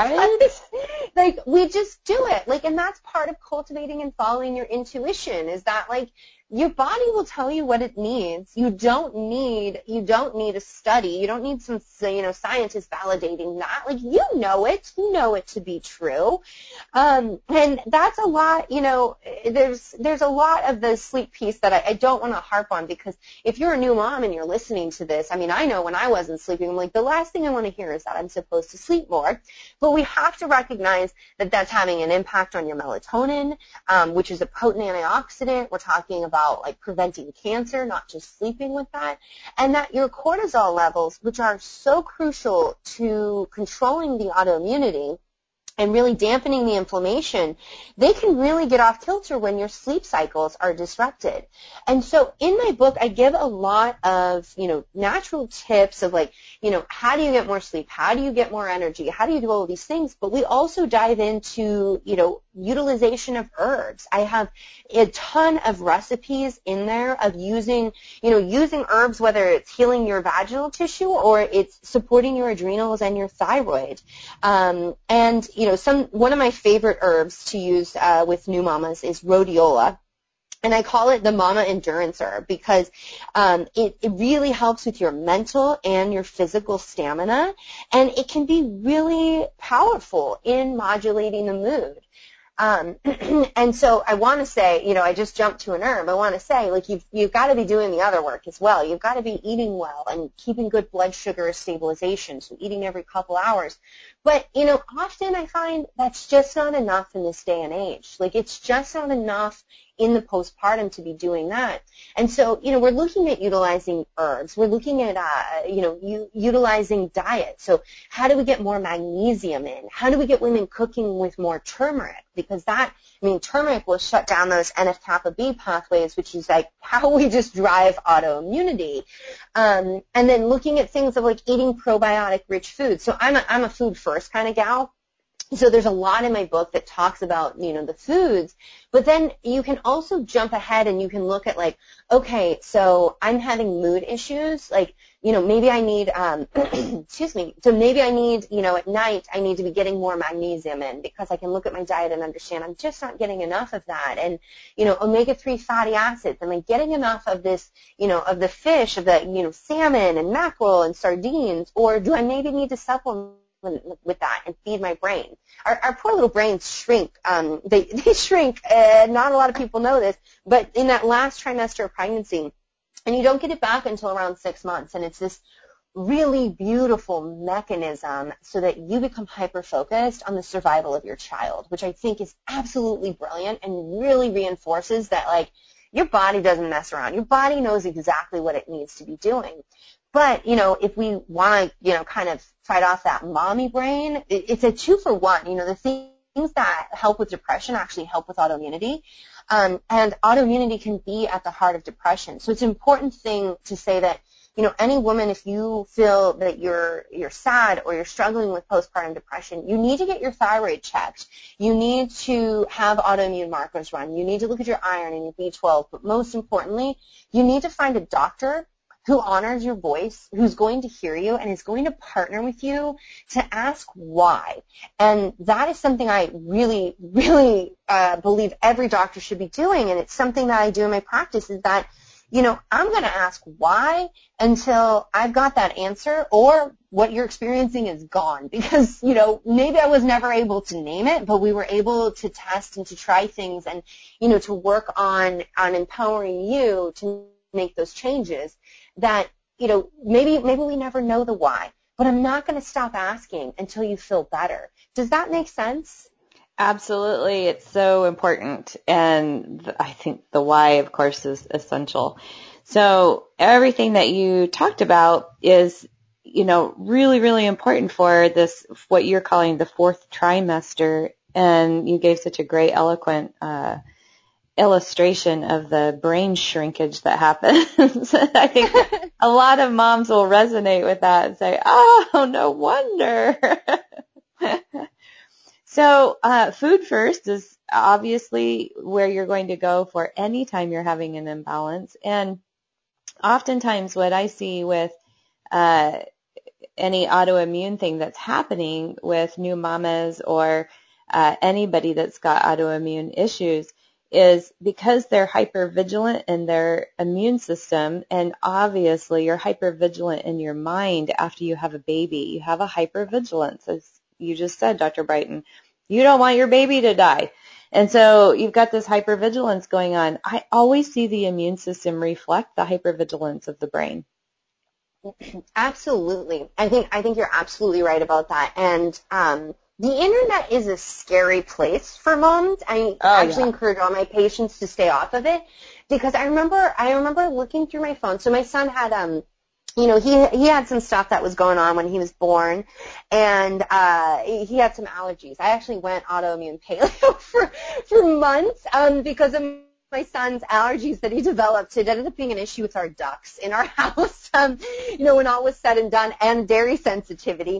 Like, we just do it. Like, and that's part of cultivating and following your intuition, is that, like, your body will tell you what it needs. You don't need a study. You don't need some, scientists validating that. Like, you know it to be true. And that's a lot, there's a lot of the sleep piece that I don't want to harp on, because if you're a new mom and you're listening to this, I mean, I know when I wasn't sleeping, I'm like, the last thing I want to hear is that I'm supposed to sleep more. But we have to recognize that that's having an impact on your melatonin, which is a potent antioxidant. We're talking about like preventing cancer, not just sleeping with that, and that your cortisol levels, which are so crucial to controlling the autoimmunity and really dampening the inflammation, they can really get off kilter when your sleep cycles are disrupted. And so in my book, I give a lot of, natural tips of like, how do you get more sleep? How do you get more energy? How do you do all of these things? But we also dive into, utilization of herbs. I have a ton of recipes in there of using herbs, whether it's healing your vaginal tissue or it's supporting your adrenals and your thyroid. And one of my favorite herbs to use with new mamas is rhodiola. And I call it the mama endurance herb because it really helps with your mental and your physical stamina, and it can be really powerful in modulating the mood. And so I want to say, I just jumped to an herb. I want to say, like, you've got to be doing the other work as well. You've got to be eating well and keeping good blood sugar stabilization, so eating every couple hours. But, often I find that's just not enough in this day and age. Like, it's just not enough in the postpartum to be doing that. And so, we're looking at utilizing herbs. We're looking at, utilizing diet. So how do we get more magnesium in? How do we get women cooking with more turmeric? Because turmeric will shut down those NF-kappa B pathways, which is like how we just drive autoimmunity. And then looking at things of like eating probiotic-rich foods. So I'm a food first kind of gal. So there's a lot in my book that talks about, the foods, but then you can also jump ahead and you can look at like, okay, so I'm having mood issues, like, maybe I need, so maybe I need, at night I need to be getting more magnesium in because I can look at my diet and understand I'm just not getting enough of that. And, omega-3 fatty acids, am I getting enough of this, of the fish, of the, salmon and mackerel and sardines, or do I maybe need to supplement with that and feed my brain. Our poor little brains shrink. They shrink. Not a lot of people know this, but in that last trimester of pregnancy, and you don't get it back until around 6 months, and it's this really beautiful mechanism so that you become hyper-focused on the survival of your child, which I think is absolutely brilliant and really reinforces that, like, your body doesn't mess around. Your body knows exactly what it needs to be doing. But, you know, if we want to, you know, kind of fight off that mommy brain, it's a 2-for-1. You know, the things that help with depression actually help with autoimmunity. And autoimmunity can be at the heart of depression. So it's an important thing to say that, you know, any woman, if you feel that you're sad or you're struggling with postpartum depression, you need to get your thyroid checked. You need to have autoimmune markers run. You need to look at your iron and your B12. But most importantly, you need to find a doctor who honors your voice, who's going to hear you, and is going to partner with you to ask why. And that is something I really, really believe every doctor should be doing, and it's something that I do in my practice is that, you know, I'm going to ask why until I've got that answer or what you're experiencing is gone. Because, you know, maybe I was never able to name it, but we were able to test and to try things and, you know, to work on empowering you to make those changes that, you know, maybe we never know the why. But I'm not going to stop asking until you feel better. Does that make sense? Absolutely. It's so important. And I think the why, of course, is essential. So everything that you talked about is, you know, really, really important for this, what you're calling the 4th trimester. And you gave such a great, eloquent illustration of the brain shrinkage that happens. I think a lot of moms will resonate with that and say, oh, no wonder. So food first is obviously where you're going to go for any time you're having an imbalance. And oftentimes what I see with any autoimmune thing that's happening with new mamas or anybody that's got autoimmune issues is because they're hypervigilant in their immune system, and obviously you're hypervigilant in your mind after you have a baby. You have a hypervigilance, as you just said, Dr. Brighton. You don't want your baby to die. And so you've got this hypervigilance going on. I always see the immune system reflect the hypervigilance of the brain. Absolutely. I think you're absolutely right about that. And the internet is a scary place for moms. I actually encourage all my patients to stay off of it because I remember looking through my phone. So my son had you know, he had some stuff that was going on when he was born, and he had some allergies. I actually went autoimmune paleo for months because of my son's allergies that he developed. It ended up being an issue with our ducks in our house, you know, when all was said and done, and dairy sensitivity.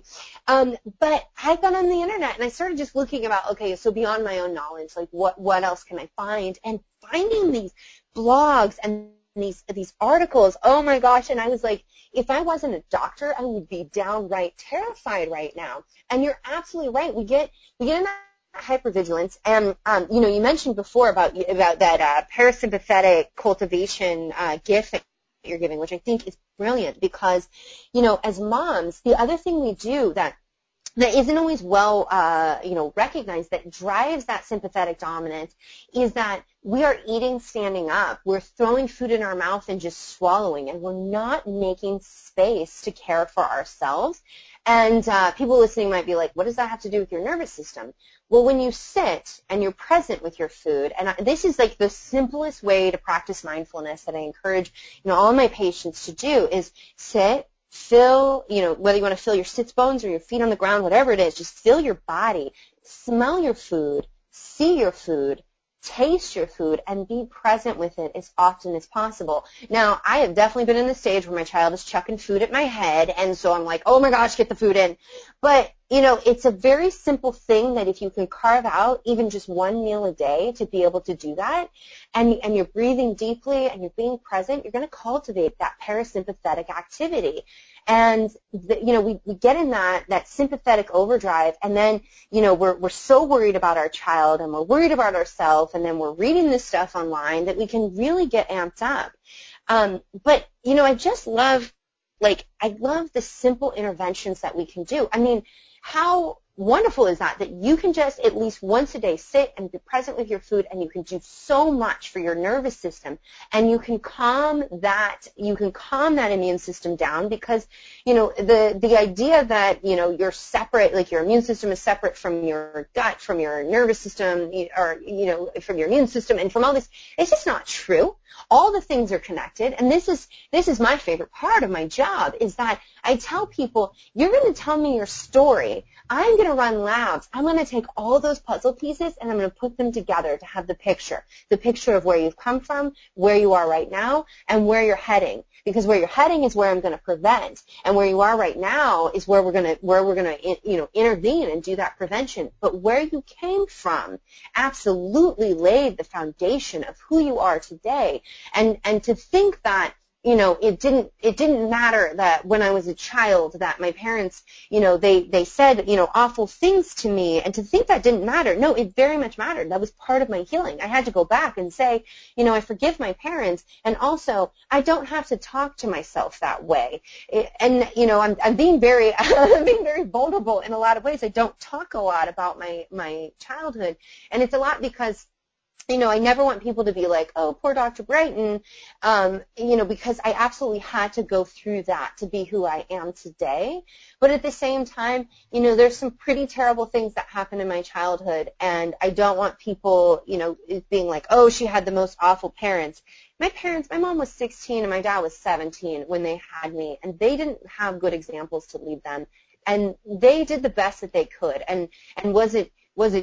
But I got on the internet and I started just looking about, okay, so beyond my own knowledge, like what else can I find? And finding these blogs and these articles, oh my gosh, and I was like, if I wasn't a doctor, I would be downright terrified right now. And you're absolutely right. We get in that hypervigilance, and you know, you mentioned before about that parasympathetic cultivation gift that you're giving, which I think is brilliant because, you know, as moms, the other thing we do that isn't always well, you know, recognized that drives that sympathetic dominance is that we are eating standing up. We're throwing food in our mouth and just swallowing, and we're not making space to care for ourselves. And people listening might be like, what does that have to do with your nervous system? Well, when you sit and you're present with your food, and this is like the simplest way to practice mindfulness that I encourage, you know, all my patients to do is sit, feel, you know, whether you want to feel your sits bones or your feet on the ground, whatever it is, just feel your body, smell your food, see your food, taste your food, and be present with it as often as possible. Now, I have definitely been in the stage where my child is chucking food at my head, and so I'm like, oh my gosh, get the food in. But, you know, it's a very simple thing that if you can carve out even just one meal a day to be able to do that, and you're breathing deeply and you're being present, you're going to cultivate that parasympathetic activity. And, you know, we get in that sympathetic overdrive, and then, you know, we're so worried about our child, and we're worried about ourselves, and then we're reading this stuff online that we can really get amped up. But, you know, I love the simple interventions that we can do. I mean, how wonderful is that you can just at least once a day sit and be present with your food, and you can do so much for your nervous system, and you can calm that immune system down, because, the idea that, you're separate, like your immune system is separate from your gut, from your nervous system, or, from your immune system and from all this, it's just not true. All the things are connected, and this is my favorite part of my job, is that I tell people, you're going to tell me your story. I'm going to run labs. I'm going to take all those puzzle pieces and I'm going to put them together to have the picture of where you've come from, where you are right now, and where you're heading. Because where you're heading is where I'm going to prevent, and where you are right now is where we're going to intervene and do that prevention. But where you came from absolutely laid the foundation of who you are today. And to think that, it didn't matter that when I was a child that my parents, they said, awful things to me, and to think that didn't matter. No, it very much mattered. That was part of my healing. I had to go back and say, I forgive my parents, and also I don't have to talk to myself that way. I'm being very, I'm being very vulnerable in a lot of ways. I don't talk a lot about my childhood, and it's a lot because I never want people to be like, oh, poor Dr. Brighton, because I absolutely had to go through that to be who I am today. But at the same time, there's some pretty terrible things that happened in my childhood, and I don't want people, being like, oh, she had the most awful parents. My mom was 16 and my dad was 17 when they had me, and they didn't have good examples to lead them, and they did the best that they could. And was it,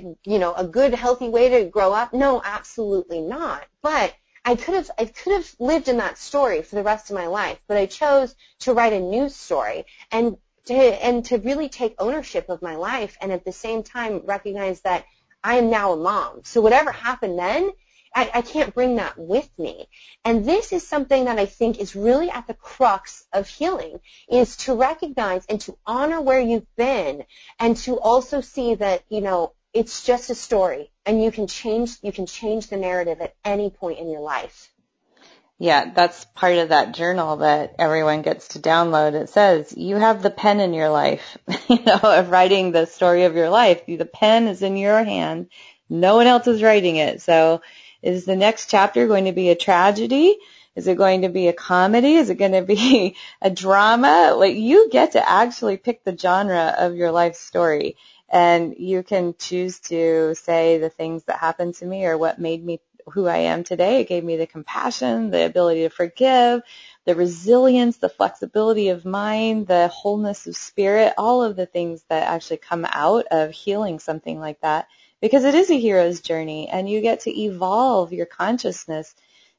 a good, healthy way to grow up? No, absolutely not. But I could have lived in that story for the rest of my life, but I chose to write a new story and to really take ownership of my life, and at the same time recognize that I am now a mom. So whatever happened then, I can't bring that with me. And this is something that I think is really at the crux of healing, is to recognize and to honor where you've been, and to also see that, it's just a story, and you can change the narrative at any point in your life. Yeah, that's part of that journal that everyone gets to download. It says you have the pen in your life, of writing the story of your life. The pen is in your hand. No one else is writing it. So is the next chapter going to be a tragedy? Is it going to be a comedy? Is it going to be a drama? Like, you get to actually pick the genre of your life story. And you can choose to say the things that happened to me or what made me who I am today. It gave me the compassion, the ability to forgive, the resilience, the flexibility of mind, the wholeness of spirit, all of the things that actually come out of healing something like that. Because it is a hero's journey, and you get to evolve your consciousness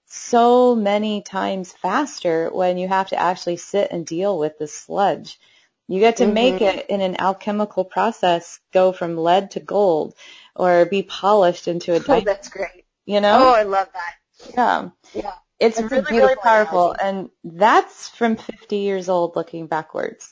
so many times faster when you have to actually sit and deal with the sludge. You get to make it in an alchemical process go from lead to gold, or be polished into a diamond. Oh, that's great. Oh, I love that. Yeah. Yeah. It's really, really powerful. Analogy. And that's from 50 years old looking backwards.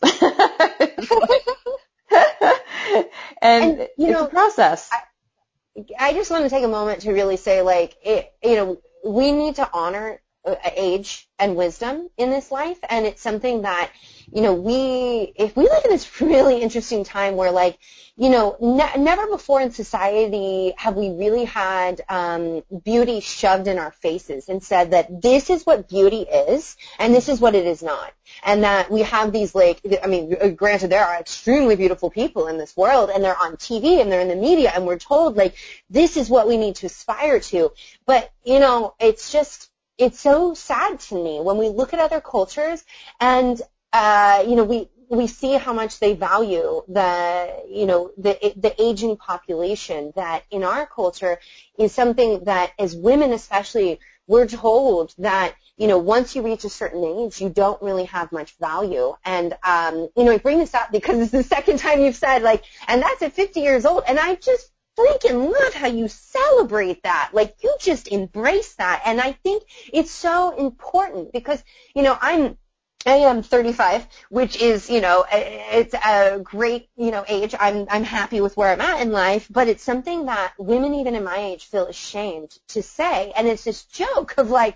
and it's a process. I just want to take a moment to really say, we need to honor age and wisdom in this life, and it's something that, if we live in this really interesting time where, never before in society have we really had beauty shoved in our faces and said that this is what beauty is and this is what it is not. And that we have these, granted, there are extremely beautiful people in this world, and they're on TV and they're in the media, and we're told, this is what we need to aspire to. But, it's so sad to me when we look at other cultures and, we see how much they value the aging population, that in our culture is something that, as women especially, we're told that, once you reach a certain age, you don't really have much value. And, I bring this up because it's the second time you've said, and that's at 50 years old, and I just freaking love how you celebrate that. You just embrace that. And I think it's so important because, I am 35, which is, it's a great, age. I'm happy with where I'm at in life, but it's something that women even in my age feel ashamed to say. And it's this joke of I'm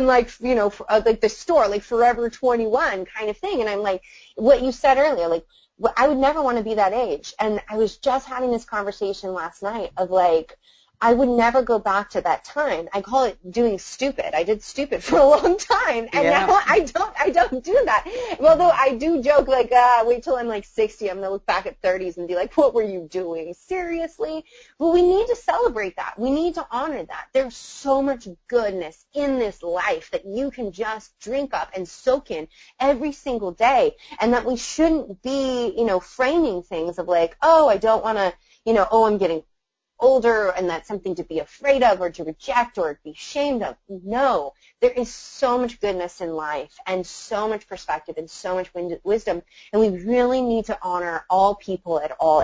the store, Forever 21 kind of thing. And I'm like, what you said earlier, I would never want to be that age. And I was just having this conversation last night of like, I would never go back to that time. I call it doing stupid. I did stupid for a long time, and now I don't do that. Although I do joke like, wait till I'm like 60, I'm gonna look back at 30s and be like, what were you doing? Seriously? But we need to celebrate that. We need to honor that. There's so much goodness in this life that you can just drink up and soak in every single day, and that we shouldn't be, framing things of like, oh, I don't want to, I'm getting older and that's something to be afraid of or to reject or be ashamed of. No, there is so much goodness in life and so much perspective and so much wisdom, and we really need to honor all people at all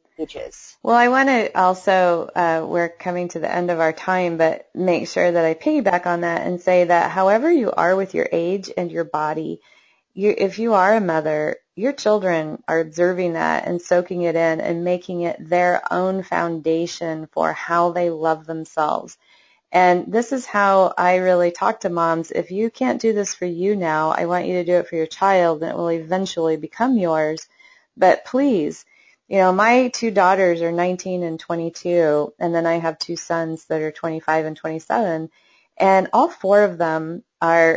ages. Well, I want to also, we're coming to the end of our time, but make sure that I piggyback on that and say that however you are with your age and your body, if you are a mother, your children are observing that and soaking it in and making it their own foundation for how they love themselves. And this is how I really talk to moms. If you can't do this for you now, I want you to do it for your child, and it will eventually become yours. But please, my 2 daughters are 19 and 22, and then I have 2 sons that are 25 and 27, and all 4 of them are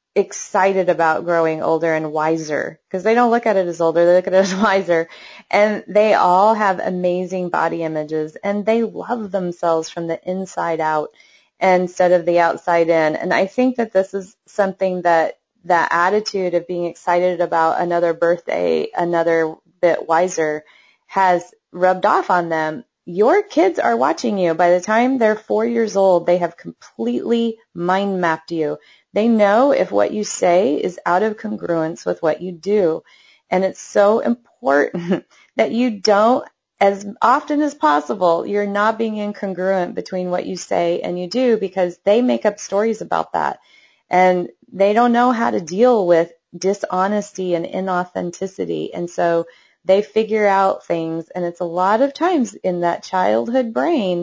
excited about growing older and wiser, because they don't look at it as older, they look at it as wiser. And they all have amazing body images, and they love themselves from the inside out instead of the outside in. And I think that this is something that attitude of being excited about another birthday, another bit wiser, has rubbed off on them. Your kids are watching you. By the time they're 4 years old, they have completely mind mapped you. They know if what you say is out of congruence with what you do. And it's so important that you don't, as often as possible, you're not being incongruent between what you say and you do, because they make up stories about that. And they don't know how to deal with dishonesty and inauthenticity. And so they figure out things, and it's a lot of times in that childhood brain,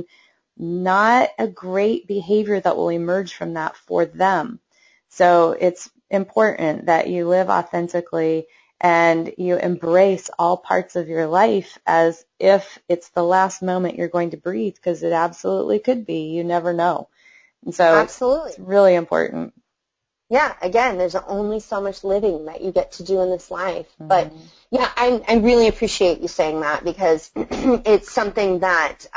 not a great behavior that will emerge from that for them. So it's important that you live authentically and you embrace all parts of your life as if it's the last moment you're going to breathe, because it absolutely could be. You never know. And so Absolutely. It's really important. Yeah, again, there's only so much living that you get to do in this life. Mm-hmm. But yeah, I really appreciate you saying that, because it's something that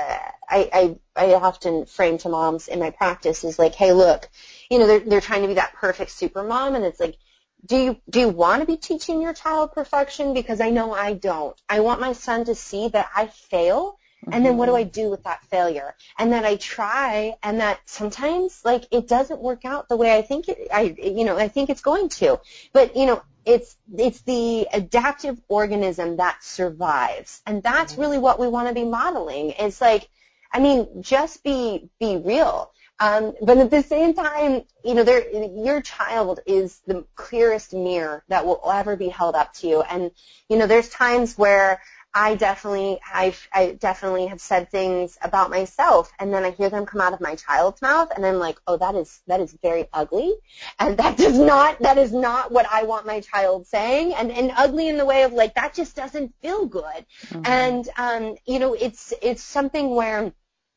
I often frame to moms in my practice is like, hey, look, they're trying to be that perfect super mom, and it's like, do you want to be teaching your child perfection? Because I know I don't. I want my son to see that I fail. And then what do I do with that failure? And that I try, and that sometimes, like, it doesn't work out the way I think I think it's going to. But, it's the adaptive organism that survives. And that's really what we want to be modeling. It's like, just be real. But at the same time, your child is the clearest mirror that will ever be held up to you. And, there's times where I definitely have said things about myself, and then I hear them come out of my child's mouth, and I'm like, oh, that is very ugly, and that is not what I want my child saying, and ugly in the way of like, that just doesn't feel good. Mm-hmm. And it's something where,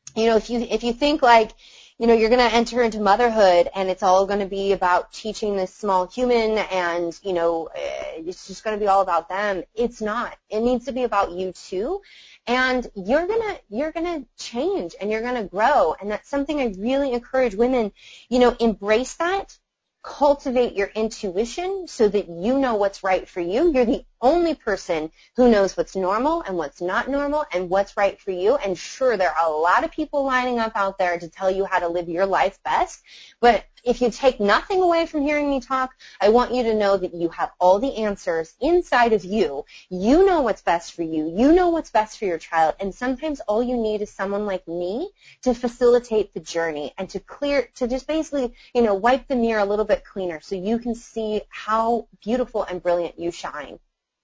if you think like, you're going to enter into motherhood and it's all going to be about teaching this small human and, it's just going to be all about them. It's not. It needs to be about you too. And you're going to change and you're going to grow. And that's something I really encourage women, embrace that. Cultivate your intuition so that you know what's right for you. You're the only person who knows what's normal and what's not normal and what's right for you. And sure, there are a lot of people lining up out there to tell you how to live your life best. But if you take nothing away from hearing me talk, I want you to know that you have all the answers inside of you. You know what's best for you. You know what's best for your child. And sometimes all you need is someone like me to facilitate the journey and to just basically, wipe the mirror a little bit cleaner so you can see how beautiful and brilliant you shine.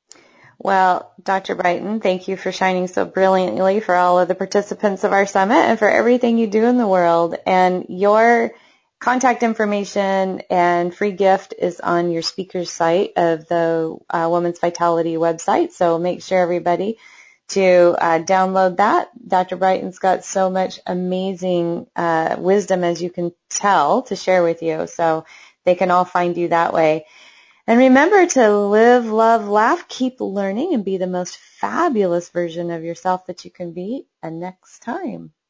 Well, Dr. Brighton, thank you for shining so brilliantly for all of the participants of our summit and for everything you do in the world. And your contact information and free gift is on your speaker's site of the Women's Vitality website. So make sure everybody to download that. Dr. Brighton's got so much amazing wisdom, as you can tell, to share with you. So they can all find you that way. And remember to live, love, laugh, keep learning, and be the most fabulous version of yourself that you can be. And next time.